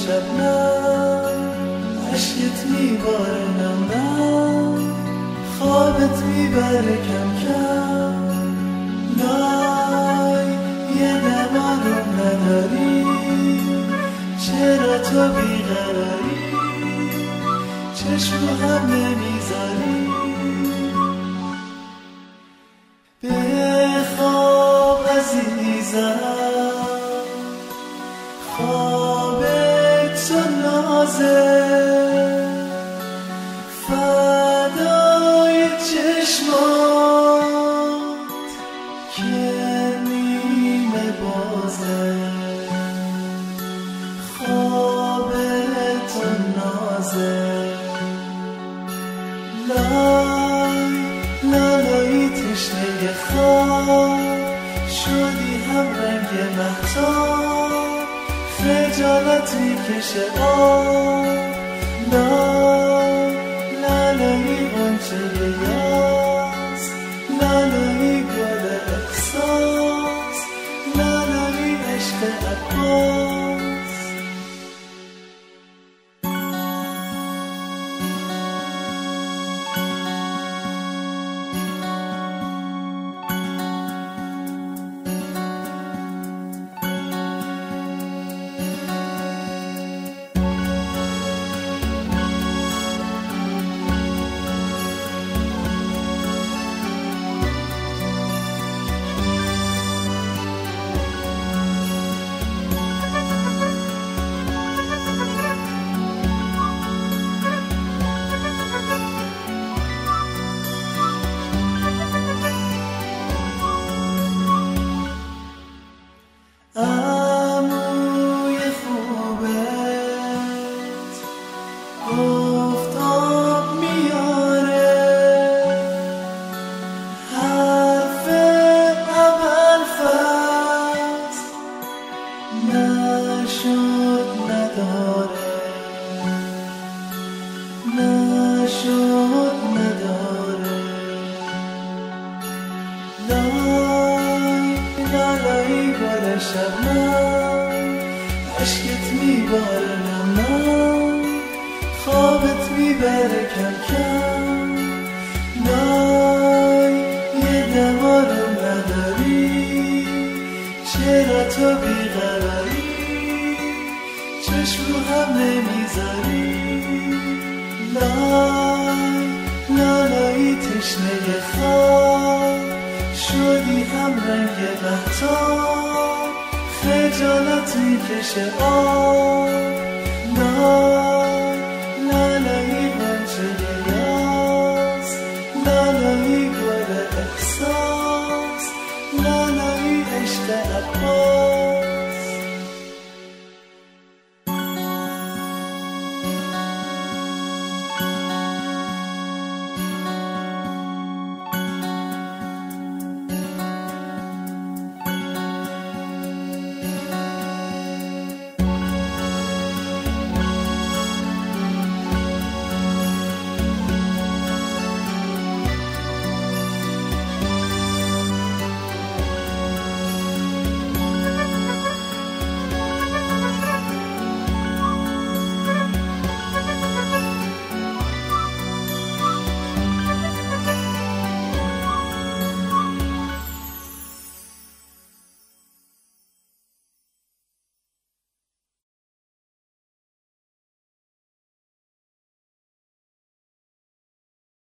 شبنم، عشقت میباره نم نم، خوابت میبره کم کم. لای یه دم آروم نداری، چرا تو بیقراری، چشم رو هم نمیذاری. بخواب عزیزم، خواب تو نازه، فدای چشمات که نیمه بازه. خواب تو نازه، لای لالایی تشنه خواب شدی هم رنگ مهتاب، خجالت میکشه آب. لای لالایی غنچه یاس، لالایی گل احساس، لالایی عشق عباس. عموی خوبت گفت آب میاره، حرف اول فصل نشد نداره، نشد نداره. لای لالایی گل شبنم، عشقت میباره نم نم، خوابت میبره کم کم. لای یه دم آروم نداری، چرا تو بیقراری، چشم رو هم نمیذاری. لای لالایی تشنه خواب شدی هم رنگ مهتاب، خجالت میکشه آب.